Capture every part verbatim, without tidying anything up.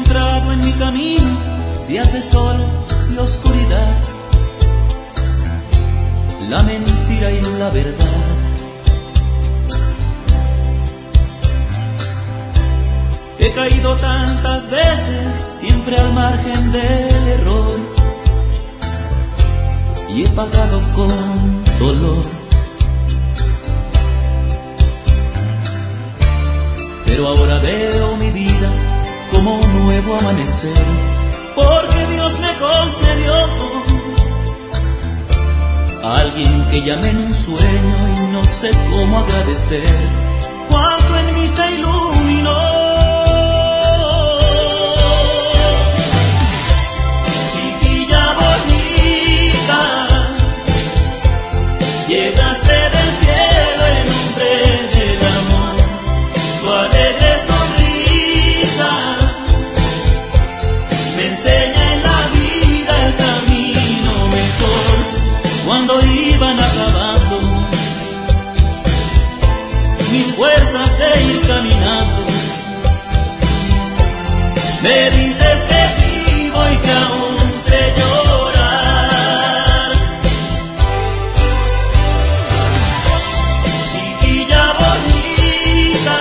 encontrado en mi camino días de sol y oscuridad, la mentira y la verdad. He caído tantas veces, siempre al margen del error, y he pagado con dolor. Pero ahora veo mi vida como un nuevo amanecer, porque Dios me concedió a alguien que llamé en un sueño y no sé cómo agradecer cuánto en mí se iluminó. Chiquilla bonita, llegaste del cielo en nombre del amor, tu alegre sonrisa me enseña en la vida el camino mejor. Cuando iban acabando mis fuerzas de ir caminando, me dices que vivo y que aún sé llorar. Chiquilla bonita,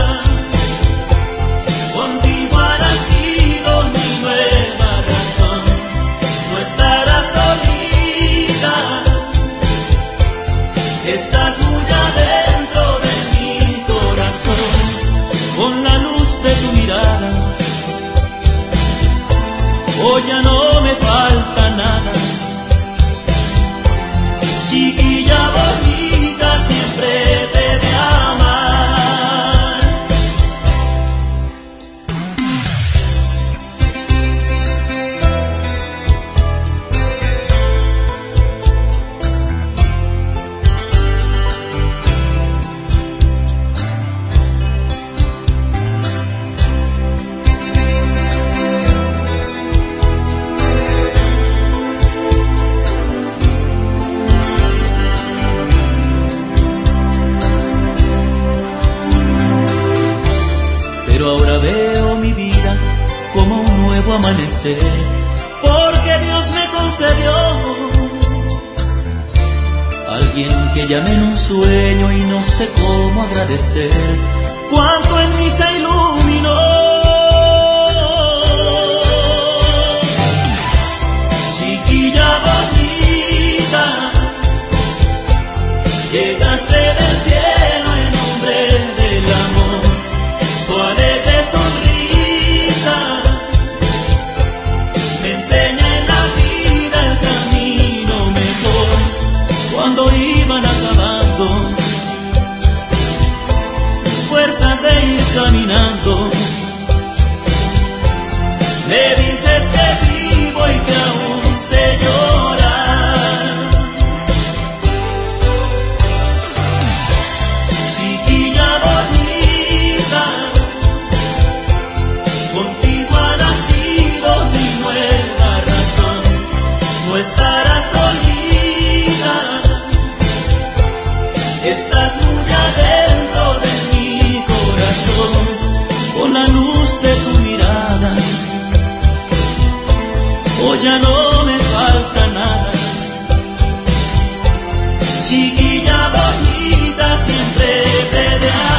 contigo ha nacido mi nueva razón. No estarás solita, estás muy adentro de mi corazón. Con la luz de tu mirada, hoy ya no me falta nada. Chiquilla bonita, siempre te he de amar. Pero ahora veo mi vida como un nuevo amanecer, porque Dios me concedió a alguien que llamé en un sueño y no sé cómo agradecer cuánto en mí se iluminó. Chiquilla bonita, llegaste del cielo en nombre del amor, tu alegre sonrisa me enseña en la vida el camino mejor. Cuando iban acabando mis fuerzas de ir caminando, me dices que vivo y que aún sé llorar. Chiquilla bonita, contigo ha nacido mi nueva razón. No estarás solita, estás muy adentro de mi corazón. Con la luz de tu mirada, hoy ya no me falta nada. Chiquilla bonita, siempre te he de amar.